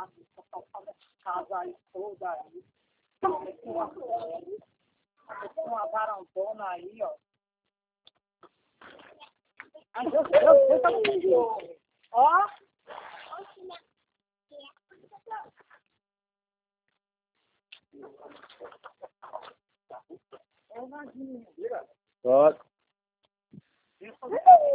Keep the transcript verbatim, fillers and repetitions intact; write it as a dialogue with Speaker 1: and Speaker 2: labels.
Speaker 1: casa aí toda aí. Com uma, com uma varandona aí, ó. Ai, Deus, Deus, Deus, tá muito. Ó.
Speaker 2: Pode.